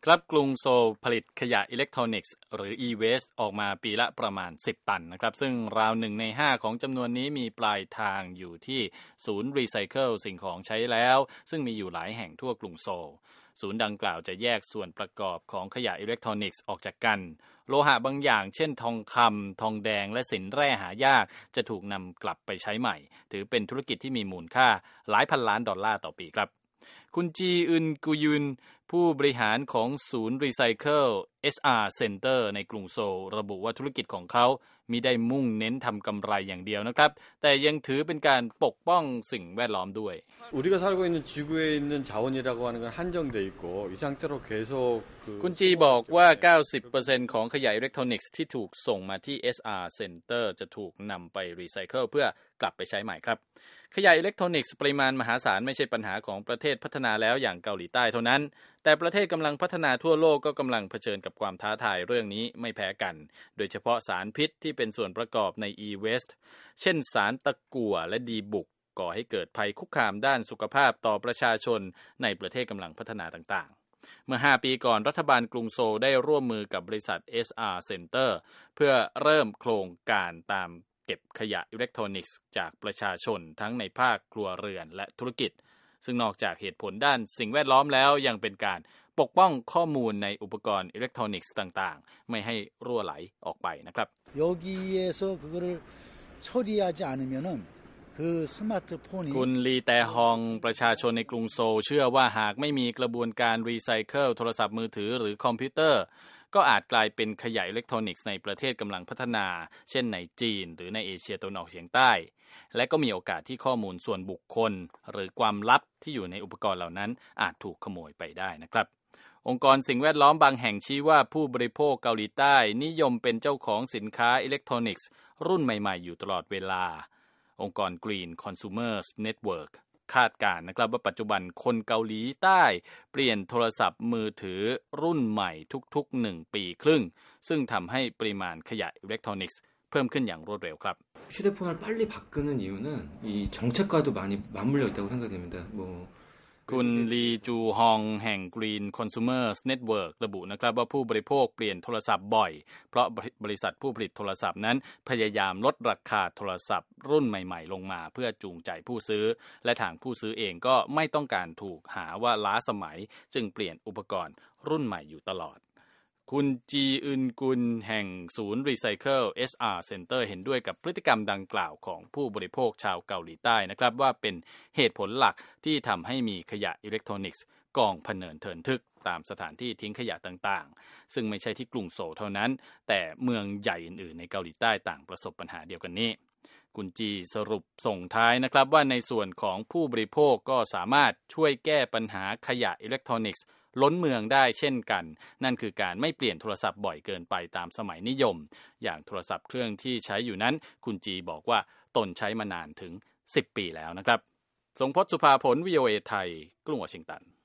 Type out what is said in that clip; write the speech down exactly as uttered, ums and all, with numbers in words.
ครับกรุงโซลผลิตขยะอิเล็กทรอนิกส์หรือ e-waste ออกมาปีละประมาณสิบตันนะครับซึ่งราวหนึ่งในห้าของจำนวนนี้มีปลายทางอยู่ที่ศูนย์รีไซเคิลสิ่งของใช้แล้วซึ่งมีอยู่หลายแห่งทั่วกรุงโซลศูนย์ดังกล่าวจะแยกส่วนประกอบของขยะอิเล็กทรอนิกส์ออกจากกันโลหะบางอย่างเช่นทองคำทองแดงและสินแร่หายากจะถูกนำกลับไปใช้ใหม่ถือเป็นธุรกิจที่มีมูลค่าหลายพันล้านดอลลาร์ต่อปีครับคุณจีอึนกุยุนผู้บริหารของศูนย์รีไซเคิล เอส อาร์ Center ในกรุงโซลระบุว่าธุรกิจของเขามิได้มุ่งเน้นทำกำไรอย่างเดียวนะครับแต่ยังถือเป็นการปกป้องสิ่งแวดล้อมด้วยคุณจีบอกว่า เก้าสิบเปอร์เซ็นต์ ของขยะอิเล็กทรอนิกส์ที่ถูกส่งมาที่ เอส อาร์ Center จะถูกนำไปรีไซเคิลเพื่อกลับไปใช้ใหม่ครับขยะอิเล็กทรอนิกส์ปริมาณมหาศาลไม่ใช่ปัญหาของประเทศพัฒนาแล้วอย่างเกาหลีใต้เท่านั้นแต่ประเทศกำลังพัฒนาทั่วโลกก็กำลังเผชิญกับความท้าทายเรื่องนี้ไม่แพ้กันโดยเฉพาะสารพิษที่เป็นส่วนประกอบใน e-waste เช่นสารตะกั่วและดีบุกก่อให้เกิดภัยคุกคามด้านสุขภาพต่อประชาชนในประเทศกำลังพัฒนาต่างๆเมื่อห้าปีก่อนรัฐบาลกรุงโซลได้ร่วมมือกับบริษัท เอส อาร์ Center เพื่อเริ่มโครงการตามเก็บขยะอิเล็กทรอนิกส์จากประชาชนทั้งในภาคครัวเรือนและธุรกิจซึ่งนอกจากเหตุผลด้านสิ่งแวดล้อมแล้วยังเป็นการปกป้องข้อมูลในอุปกรณ์อิเล็กทรอนิกส์ต่างๆไม่ให้รั่วไหลออกไปนะครับคุณลีแตฮองประชาชนในกรุงโซลเชื่อว่าหากไม่มีกระบวนการรีไซเคิลโทรศัพท์มือถือหรือคอมพิวเตอร์ก็อาจกลายเป็นขยะอิเล็กทรอนิกส์ในประเทศกำลังพัฒนาเช่นในจีนหรือในเอเชียตะวันออกเฉียงใต้และก็มีโอกาสที่ข้อมูลส่วนบุคคลหรือความลับที่อยู่ในอุปกรณ์เหล่านั้นอาจถูกขโมยไปได้นะครับองค์กรสิ่งแวดล้อมบางแห่งชี้ว่าผู้บริโภคเกาหลีใต้นิยมเป็นเจ้าของสินค้าอิเล็กทรอนิกส์รุ่นใหม่ๆอยู่ตลอดเวลาองค์กร Green Consumers Network คาดการณ์นะครับว่าปัจจุบันคนเกาหลีใต้เปลี่ยนโทรศัพท์มือถือรุ่นใหม่ทุกๆหนึ่งปีครึ่งซึ่งทำให้ปริมาณขยะอิเล็กทรอนิกส์เพิ่มขึ้นอย่างรวดเร็วครับ휴대폰을빨리바꾸는이유는이정책과도많이맞물려있다고생각됩니다คุณลีจูฮองแห่ง Green Consumers Network ระบุนะครับว่าผู้บริโภคเปลี่ยนโทรศัพท์บ่อยเพราะบริษัทผู้ผลิตโทรศัพท์นั้นพยายามลดราคาโทรศัพท์รุ่นใหม่ๆลงมาเพื่อจูงใจผู้ซื้อและทางผู้ซื้อเองก็ไม่ต้องการถูกหาว่าล้าสมัยจึงเปลี่ยนอุปกรณ์รุ่นใหม่อยู่ตลอดคุณจีอึนกุลแห่งศูนย์รีไซเคิล เอส อาร์ Center เห็นด้วยกับพฤติกรรมดังกล่าวของผู้บริโภคชาวเกาหลีใต้นะครับว่าเป็นเหตุผลหลักที่ทำให้มีขยะอิเล็กทรอนิกส์กองพเนินเทินทึกตามสถานที่ทิ้งขยะต่างๆซึ่งไม่ใช่ที่กรุงโซลเท่านั้นแต่เมืองใหญ่อื่นๆในเกาหลีใต้ต่างประสบปัญหาเดียวกันนี้คุณจีสรุปส่งท้ายนะครับว่าในส่วนของผู้บริโภคก็สามารถช่วยแก้ปัญหาขยะอิเล็กทรอนิกส์ล้นเมืองได้เช่นกันนั่นคือการไม่เปลี่ยนโทรศัพท์บ่อยเกินไปตามสมัยนิยมอย่างโทรศัพท์เครื่องที่ใช้อยู่นั้นคุณจีบอกว่าตนใช้มานานถึงสิบปีแล้วนะครับทรงพจน์ สุภาผล วี โอ เอ ไทยกรุงวอชิงตัน